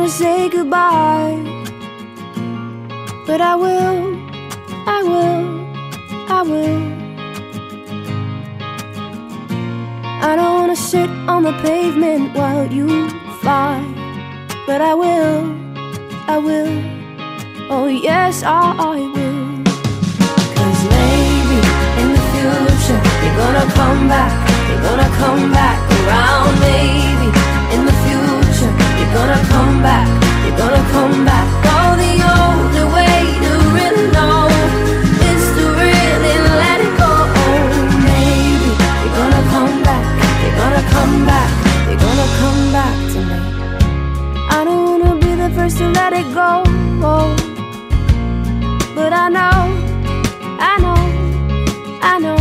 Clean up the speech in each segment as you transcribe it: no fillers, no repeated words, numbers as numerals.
wanna say goodbye, but I will, I will, I will. I don't wanna sit on the pavement while you fly, but I will, I will, oh yes, I will. 'Cause maybe in the future you're gonna come back, you're gonna come back around. Maybe in the future you're gonna come back, you're gonna come back. Oh, the only way to really know is to really let it go. Maybe you're gonna come back, you're gonna come back, you're gonna come back to me. I don't wanna be the first to let it go, but I know, I know, I know.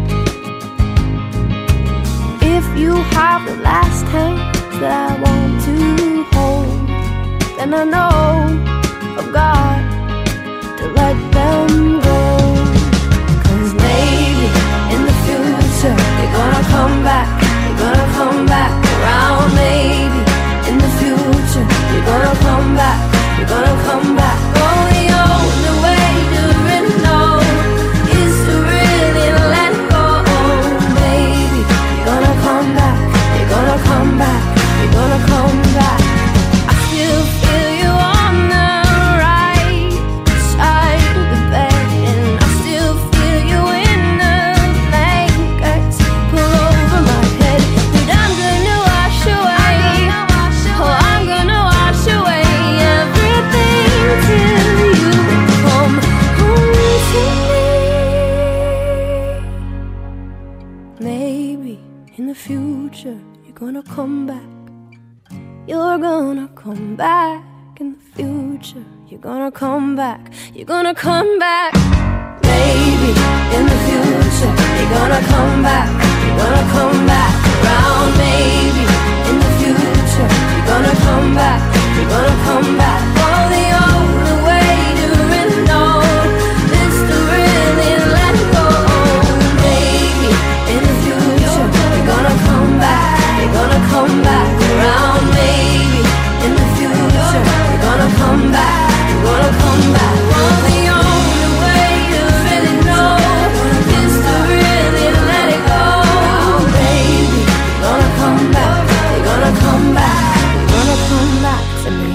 If you have the last hand that I want to hold, then I know I've got to let them go. 'Cause maybe in the future you're gonna come back, you're gonna come back around. Maybe in the future you're gonna come back, you're gonna come back. Oh, the only way to really know is to really let go. Maybe you're gonna come back, you're gonna come back, you're gonna come back. I still feel you on the right side of the bed, and I still feel you in the blankets pull over my head. But I'm gonna wash away, oh, I'm gonna wash away everything till you come home to me. Maybe in the future you're gonna come back, you're gonna come back. In the future you're gonna come back, you're gonna come back. Maybe in the future you're gonna come back, you're gonna come back around. Maybe in the future you're gonna come back, you're gonna come back. Oh, the only way to really know is to really let go. Maybe in the future you're gonna come back, you're gonna come back around. Maybe in the future you're gonna come back, you're gonna come back. Oh, the only way to really know is to really let it go. Baby, you're gonna come back, you're gonna come back, you're gonna come back to me.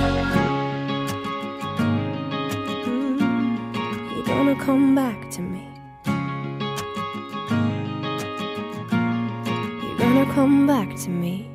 You're gonna come back to me. You're gonna come back to me.